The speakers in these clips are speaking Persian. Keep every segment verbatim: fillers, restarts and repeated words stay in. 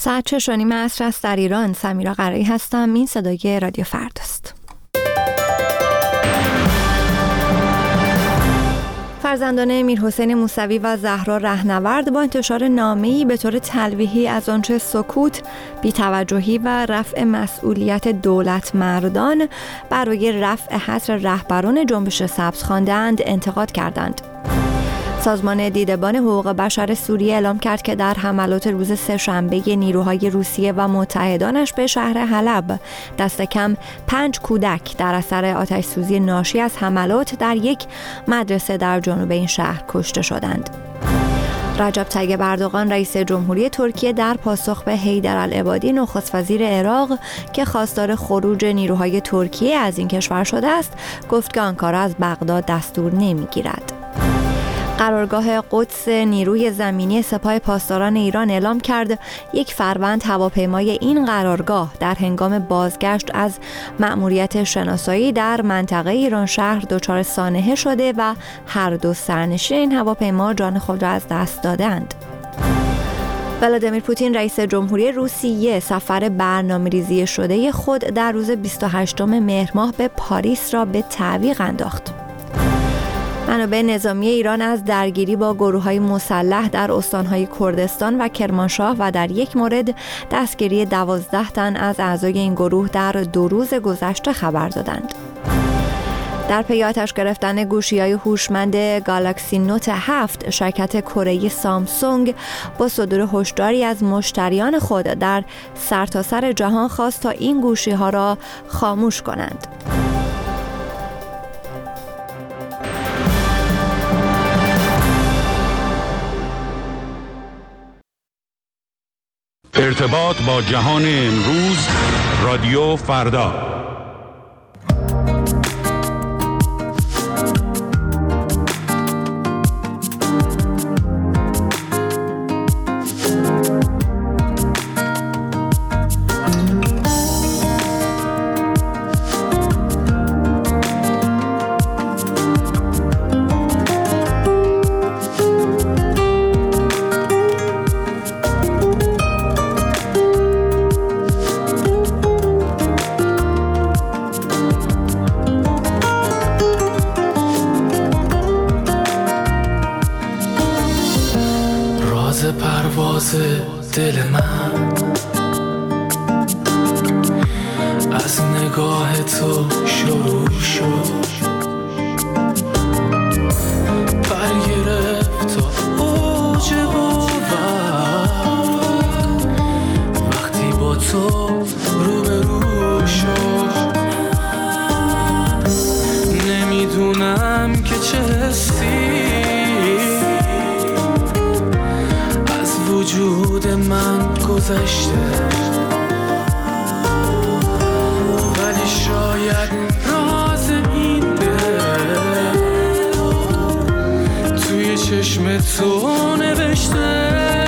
ساعت شش و نیم عصر است در ایران. سمیرا قرایی هستم. این صدای رادیو فرداست. فرزندان امیرحسین موسوی و زهرا رهنورد با انتشار نامه‌ای به طور تلویحی از آنچه سکوت، بی‌توجهی و رفع مسئولیت دولت مردان برای رفع حصر رهبران جنبش سبز خواندند انتقاد کردند. سازمان دیدبان حقوق بشر سوریه اعلام کرد که در حملات روز سه‌شنبه نیروهای روسیه و متحدانش به شهر حلب دست کم پنج کودک در اثر آتش‌سوزی ناشی از حملات در یک مدرسه در جنوب این شهر کشته شدند. رجب طیب اردوغان رئیس جمهوری ترکیه در پاسخ به حیدر العبادی نخست وزیر عراق که خواستار خروج نیروهای ترکیه از این کشور شده است گفت که آنکارا از بغداد دستور نمی‌گیرد. قرارگاه قدس نیروی زمینی سپاه پاسداران ایران اعلام کرد یک فروند هواپیمای این قرارگاه در هنگام بازگشت از مأموریت شناسایی در منطقه ایران شهر دچار سانحه شده و هر دو سرنشین این هواپیما جان خود را از دست دادند. ولادیمیر پوتین رئیس جمهوری روسیه سفر برنامه‌ریزی شده خود در روز بیست و هشتم مهر ماه به پاریس را به تعویق انداخت. منابع نظامی ایران از درگیری با گروه‌های مسلح در استان‌های کردستان و کرمانشاه و در یک مورد دستگیری دوازده تن از اعضای این گروه در دو روز گذشته خبر دادند. در پی آتش گرفتن گوشی‌های هوشمند گالاکسی نوت هفت، شرکت کره‌ای سامسونگ با صدور هشداری از مشتریان خود در سرتاسر جهان خواست تا این گوشی‌ها را خاموش کنند. ارتباط با جهان امروز، رادیو فردا. پرواز دل من از نگاه تو شروع شد، برگرفت تا اوج باور وقتی با تو روبرو شد. نمیدونم که چه حسی وجود من گذشته، ولی شاید راز این دل توی چشم تو نوشته.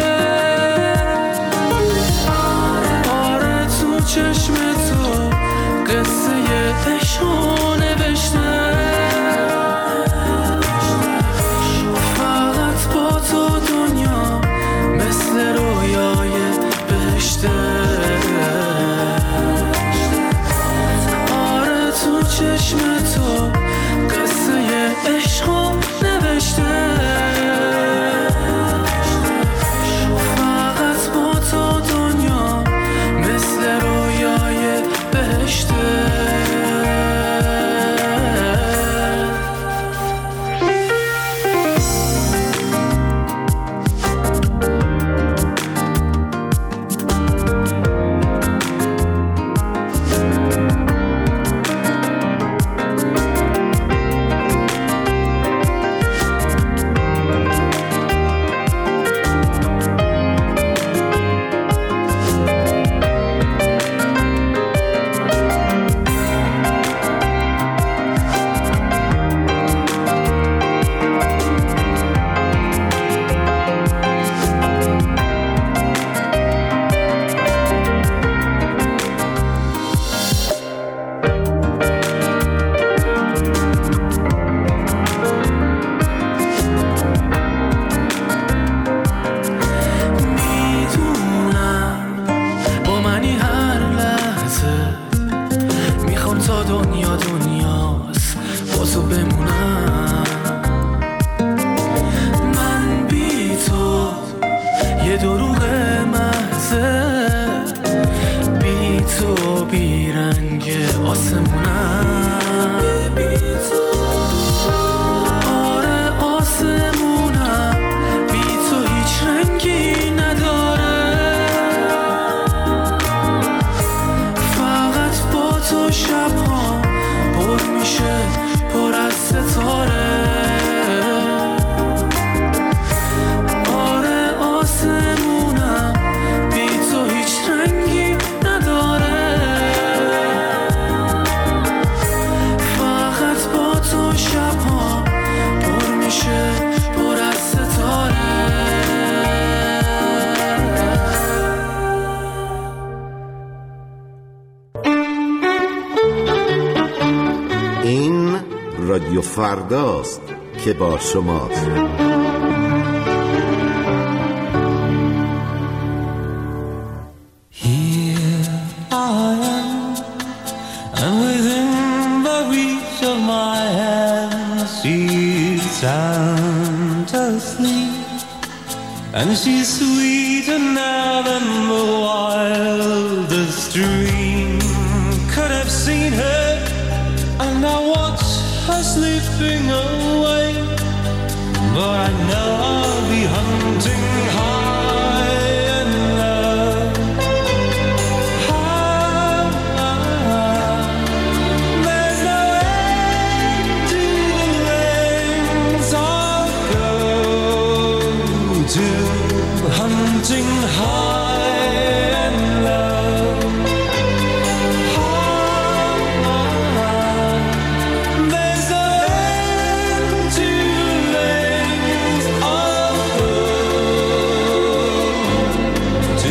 آره تو چشم تو قصه عشق نوشته. فقط با تو دنیا مثل رویای بهشته. آره تو چشم تو قصه عشق نوشته. فقط با تو دنیا مثل رویای بهشته. رادیو فرداست که با شماست. And she's sweeter now than the wildest dream could have seen her. And I watch her slipping away, but I know I'll be hunting high and low. High, high. There's no end to the lengths I'll go to, hunting high and low. High, high. There's no end to the lengths I'll go to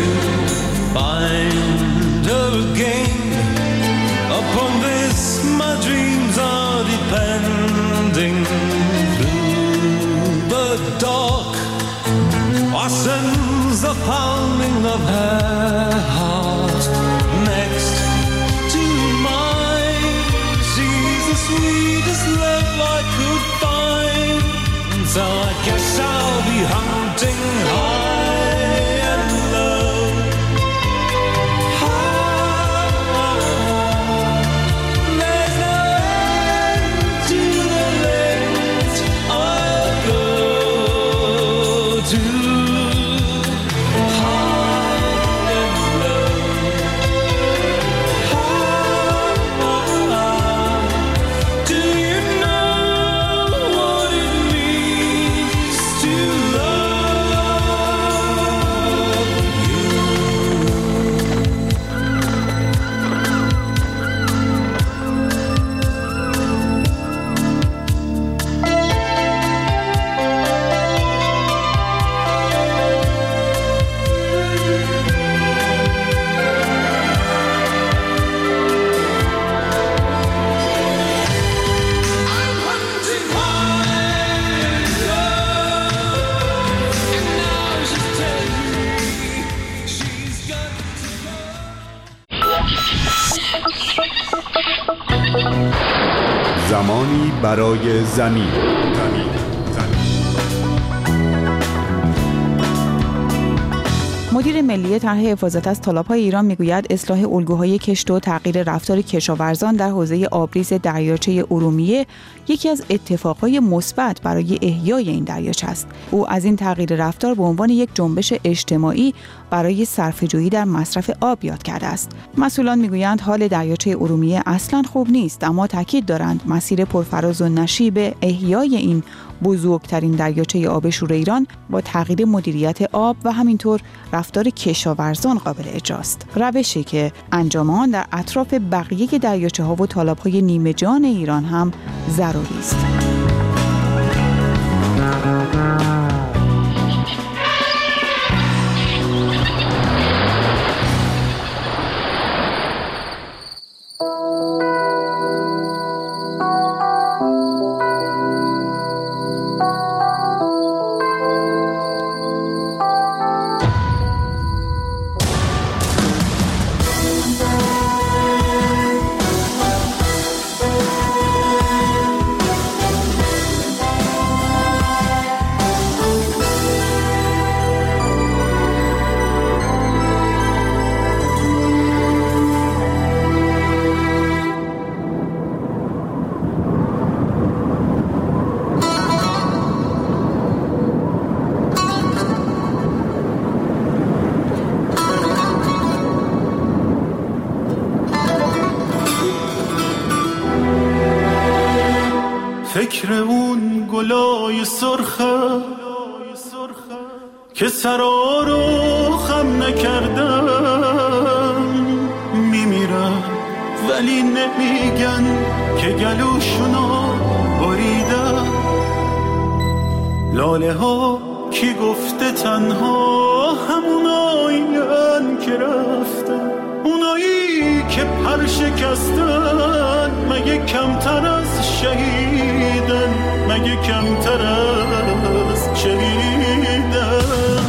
find her again. Upon this my dreams are depending. Through the dark I sense the pounding of her heart next to mine. She's the sweetest love I could find, so I guess I'll be hunting high and low. High, there's no end to the lengths I'll go to. زمانی برای زمین. مدیر ملی طرح حفاظت از تالاب‌های ایران میگوید اصلاح الگوهای کشت و تغییر رفتار کشاورزان در حوزه آبریز دریاچه ارومیه یکی از اتفاقهای مثبت برای احیای این دریاچه است. او از این تغییر رفتار به عنوان یک جنبش اجتماعی برای صرفه‌جویی در مصرف آب یاد کرده است. مسئولان میگویند حال دریاچه ارومیه اصلاً خوب نیست، اما تاکید دارند مسیر پرفراز و نشیب احیای این بزرگترین دریاچه آب شور ایران با تغییر مدیریت آب و همینطور رفتار کشاورزان قابل اجراست. روشی که انجام آن در اطراف بقیه دریاچه‌ها و تالاب‌های نیمه جان ایران هم ضروری است. فکر اون گلای سرخه که سرا رو خم نکردن میمیرن ولی نمیگن که گلوشونو بریدن. لاله ها کی گفته تنها همونایین که رفتن، اونایی که پر شکستن مگه کمتر از شهید مگه کمتر از شهیدم.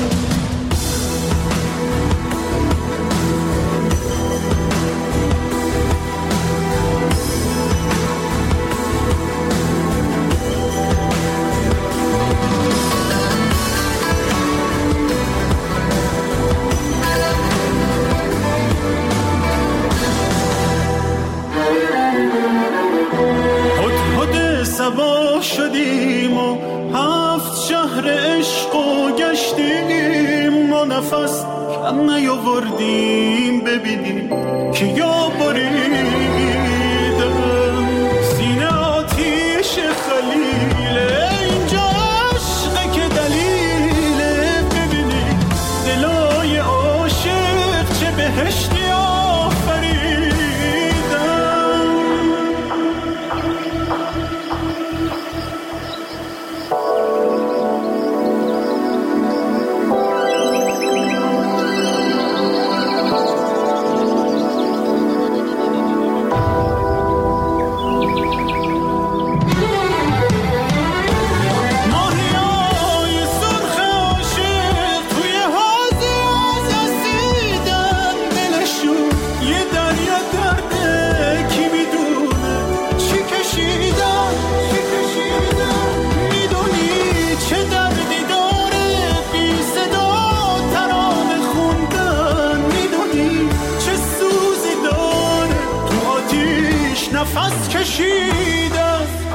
سبا شدیم و هفت شهر عشق و گشتیم، ما نفس کم نیاوردیم ببینیم که یا بریدم. سینه آتیش خلیله، اینجا عشقه که دلیله، ببینیم دلای عاشق چه بهشتی آفریدم. نفس کشیدم.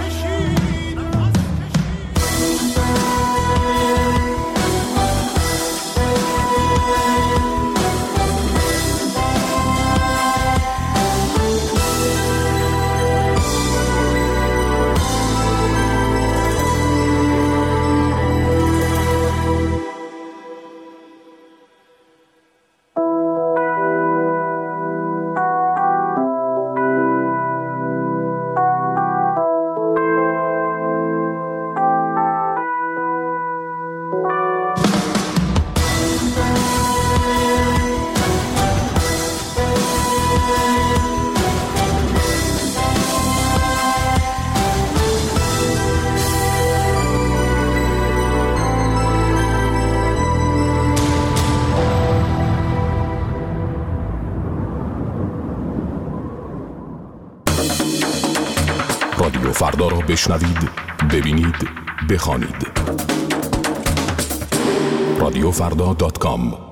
رادیو فردا را بشنوید، ببینید، بخوانید. رادیو فردا دات کام